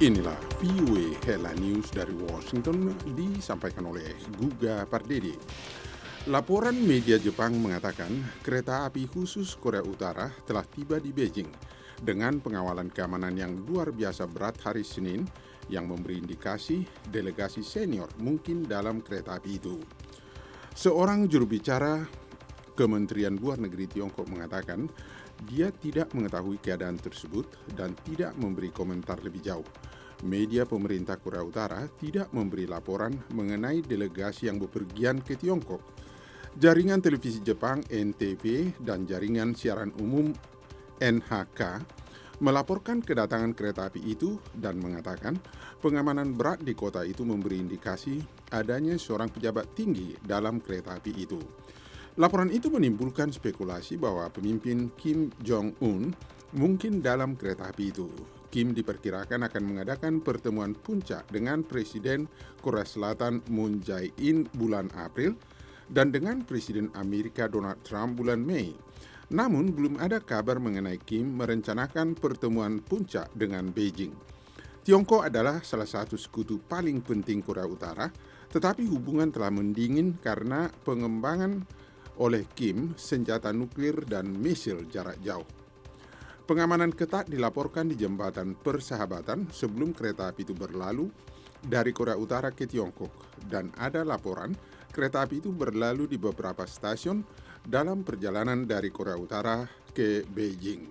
Inilah VOA Headline News dari Washington disampaikan oleh Guga Pardede. Laporan media Jepang mengatakan kereta api khusus Korea Utara telah tiba di Beijing dengan pengawalan keamanan yang luar biasa berat hari Senin yang memberi indikasi delegasi senior mungkin dalam kereta api itu. Seorang juru bicara Kementerian Luar Negeri Tiongkok mengatakan dia tidak mengetahui keadaan tersebut dan tidak memberi komentar lebih jauh. Media pemerintah Korea Utara tidak memberi laporan mengenai delegasi yang bepergian ke Tiongkok. Jaringan televisi Jepang NTV dan jaringan siaran umum NHK melaporkan kedatangan kereta api itu dan mengatakan pengamanan berat di kota itu memberi indikasi adanya seorang pejabat tinggi dalam kereta api itu. Laporan itu menimbulkan spekulasi bahwa pemimpin Kim Jong-un mungkin dalam kereta api itu. Kim diperkirakan akan mengadakan pertemuan puncak dengan Presiden Korea Selatan Moon Jae-in bulan April dan dengan Presiden Amerika Donald Trump bulan Mei. Namun belum ada kabar mengenai Kim merencanakan pertemuan puncak dengan Beijing. Tiongkok adalah salah satu sekutu paling penting Korea Utara, tetapi hubungan telah mendingin karena pengembangan oleh Kim senjata nuklir dan misil jarak jauh. Pengamanan ketat dilaporkan di jembatan persahabatan sebelum kereta api itu berlalu dari Korea Utara ke Tiongkok dan ada laporan kereta api itu berlalu di beberapa stasiun dalam perjalanan dari Korea Utara ke Beijing.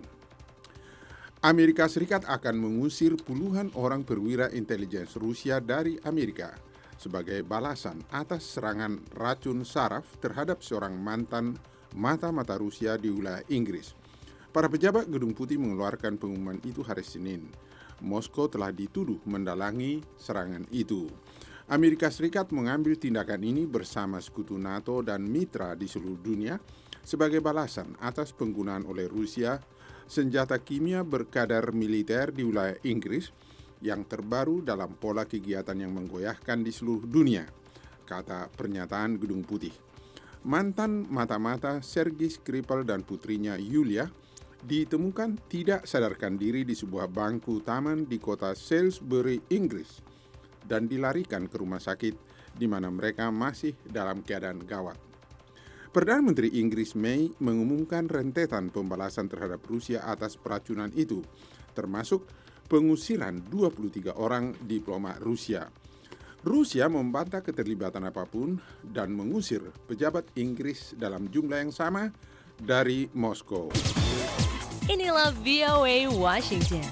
Amerika Serikat akan mengusir puluhan orang perwira intelijen Rusia dari Amerika sebagai balasan atas serangan racun saraf terhadap seorang mantan mata-mata Rusia di wilayah Inggris. Para pejabat Gedung Putih mengeluarkan pengumuman itu hari Senin. Moskow telah dituduh mendalangi serangan itu. Amerika Serikat mengambil tindakan ini bersama sekutu NATO dan mitra di seluruh dunia sebagai balasan atas penggunaan oleh Rusia senjata kimia berkadar militer di wilayah Inggris yang terbaru dalam pola kegiatan yang menggoyahkan di seluruh dunia, kata pernyataan Gedung Putih. Mantan mata-mata Sergei Skripal dan putrinya Yulia ditemukan tidak sadarkan diri di sebuah bangku taman di kota Salisbury, Inggris, dan dilarikan ke rumah sakit di mana mereka masih dalam keadaan gawat. Perdana Menteri Inggris May mengumumkan rentetan pembalasan terhadap Rusia atas peracunan itu, termasuk pengusiran 23 orang diplomat Rusia. Rusia membantah keterlibatan apapun dan mengusir pejabat Inggris dalam jumlah yang sama dari Moskow. Inilah VOA Washington.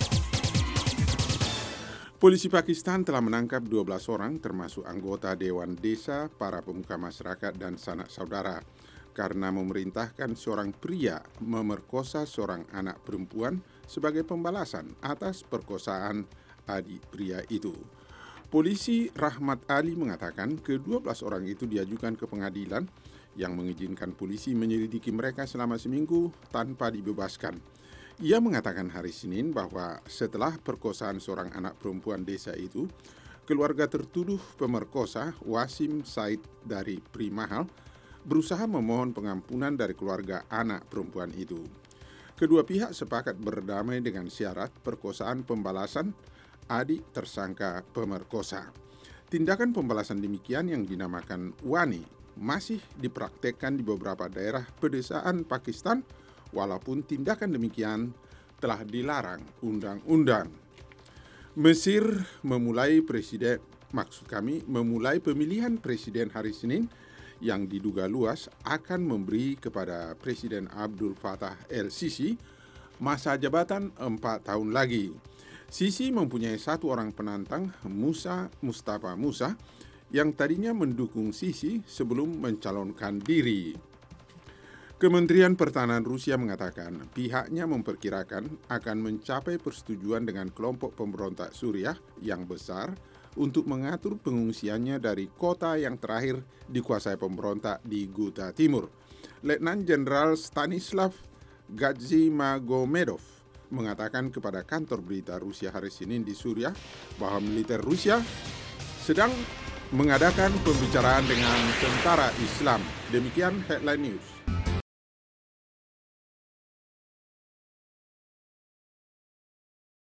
Polisi Pakistan telah menangkap 12 orang termasuk anggota Dewan Desa, para pemuka masyarakat dan sanak saudara karena memerintahkan seorang pria memerkosa seorang anak perempuan sebagai pembalasan atas perkosaan adik pria itu. Polisi Rahmat Ali mengatakan ke-12 orang itu diajukan ke pengadilan yang mengizinkan polisi menyelidiki mereka selama seminggu tanpa dibebaskan. Ia mengatakan hari Senin bahwa setelah perkosaan seorang anak perempuan desa itu, keluarga tertuduh pemerkosa Wasim Said dari Primahal berusaha memohon pengampunan dari keluarga anak perempuan itu. Kedua pihak sepakat berdamai dengan syarat perkosaan pembalasan adik tersangka pemerkosa. Tindakan pembalasan demikian yang dinamakan wani masih dipraktekkan di beberapa daerah pedesaan Pakistan, walaupun tindakan demikian telah dilarang undang-undang. Mesir memulai pemilihan presiden hari Senin yang diduga luas akan memberi kepada Presiden Abdul Fattah el-Sisi masa jabatan 4 tahun lagi. Sisi mempunyai satu orang penantang, Mustafa Musa, yang tadinya mendukung Sisi sebelum mencalonkan diri. Kementerian Pertahanan Rusia mengatakan pihaknya memperkirakan akan mencapai persetujuan dengan kelompok pemberontak Suriah yang besar untuk mengatur pengungsiannya dari kota yang terakhir dikuasai pemberontak di Ghouta Timur. Letnan Jenderal Stanislav Gadzhimagomedov mengatakan kepada kantor berita Rusia hari Senin di Suriah bahwa militer Rusia sedang mengadakan pembicaraan dengan tentara Islam. Demikian Headline News.